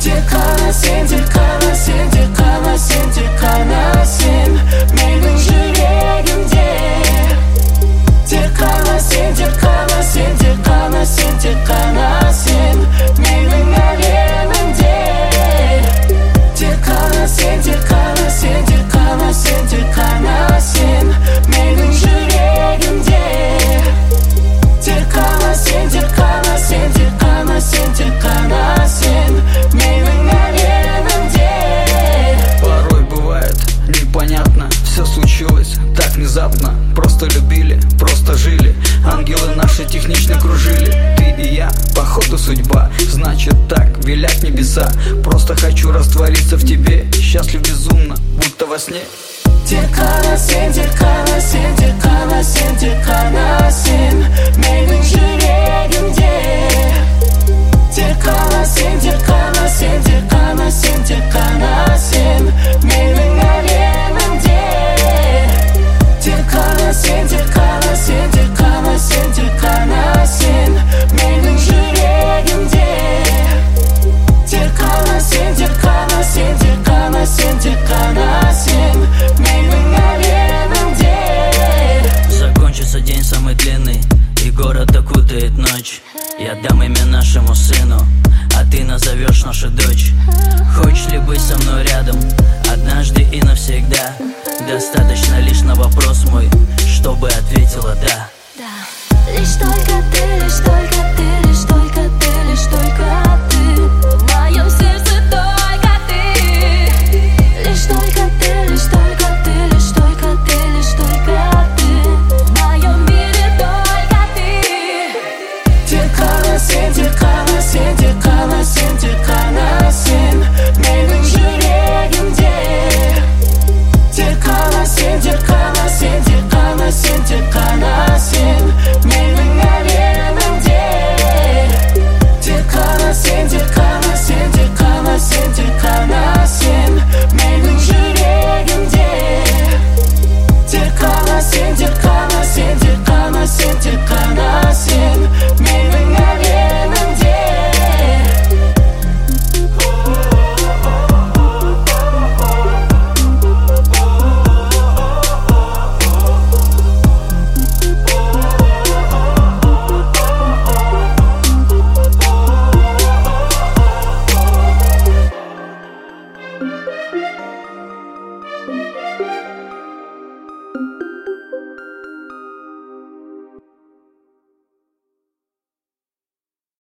қана сен, тек қана сен, тек қана сен, тек қана сен менің жүрегімде. Тек қана сен, тек қана сен, тек қана сен, тек қана сен менің әлемімде. Тек қана сен, тек қана сен, тек қана сен, тек қана сен менің жүрегімде. Тек қана сен, тек қана сен, тек қана сен, тек қана сен менің әлемімде. Порой бывает непонятно, все случилось так внезапно. Просто любили, просто жили, ангелы наши технично кружили. Ты и я, походу судьба, значит так велят небеса. Просто хочу раствориться в тебе, счастлив безумно, будто во сне. Тек қана сен, тек қана сен, тек қана сен, тек қана сен менің жүрегімде. Тек қана сен, тек қана сен, тек қана сен, тек қана сен менің әлемімде. Тек қана сен, тек қана сен, тек қана сен, тек қана сен менің жүрегімде. Тек қана сен, тек қана сен, тек қана сен, тек қана сен менің әлемімде. Закончится день самый длинный, и город окутает ночь. Я дам имя нашему сыну, а ты назовешь нашу дочь.